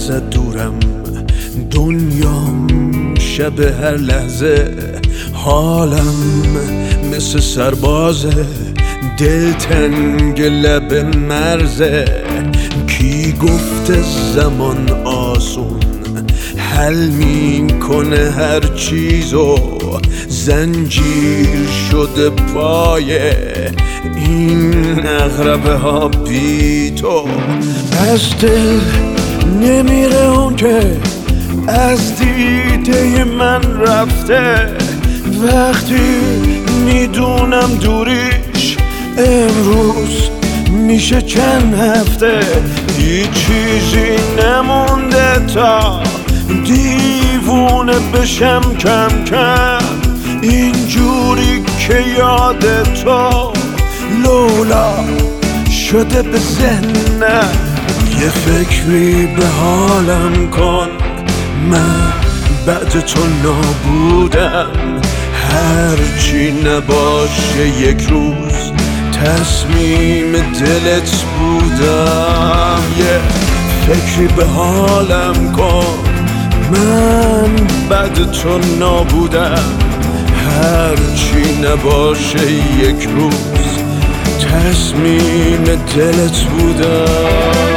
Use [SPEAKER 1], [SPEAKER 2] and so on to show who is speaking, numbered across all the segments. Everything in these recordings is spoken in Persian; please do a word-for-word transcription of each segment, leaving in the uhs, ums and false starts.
[SPEAKER 1] ازت دورم، دنیام شب هر لحظه، حالم مثل سربازه، دلتنگ لب مرزه. کی گفته زمان آسون حل میکنه هر چیزو، زنجیر شده پایه این اغربه ها بی تو. از دل نمیره اون که از دیده من رفته، وقتی میدونم دوریش امروز میشه چند هفته. هیچ چیزی نمونده تا دیوونه بشم کم کم، اینجوری که یاد تو لولا شده به ذهنم. یه فکری به حالم کن، من بعد تو نابودم، هرچی نباشه یک روز تصمیم دلت بودم. یه فکری به حالم کن، من بعد تو نابودم، هرچی نباشه یک روز تصمیم دلت بودم.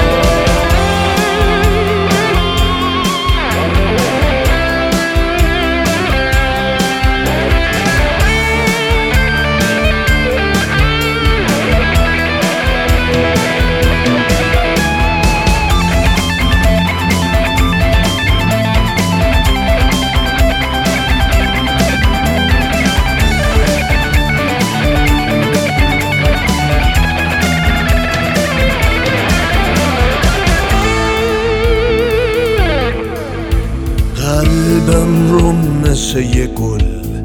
[SPEAKER 1] قلبم رو مثل یه گل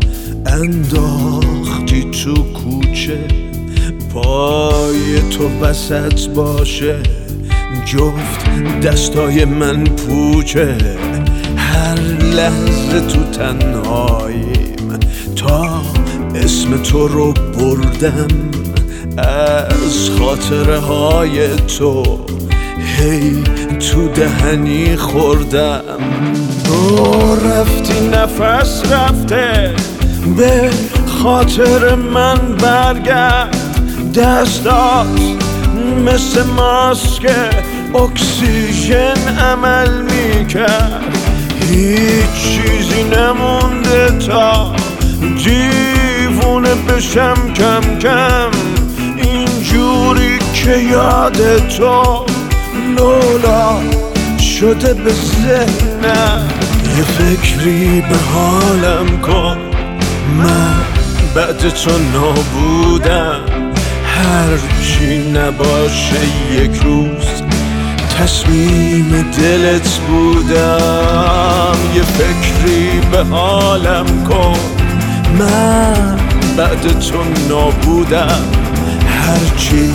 [SPEAKER 1] انداختی تو کوچه، پای تو وسط باشه جفت دستای من پوچه. هر لحظه تو تنهاییم تا اسم تو رو بردم، از خاطره های تو هی تو دهنی خوردم. تو رفتی نفس رفته، به خاطر من برگرد، دستات مثل ماسک اکسیژن عمل میکرد. هیچ چیزی نمونده تا دیوونه بشم کم کم، اینجوری که یاد تو لولا شده به ذهنم. یه فکری به حالم کن، من بعد تو نابودم، هرچی نباشه یک روز تصمیم دلت بودم. یه فکری به حالم کن، من بعد تو نابودم، هرچی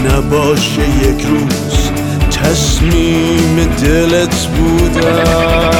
[SPEAKER 1] نباشه یک روز تصمیم دلت بودم.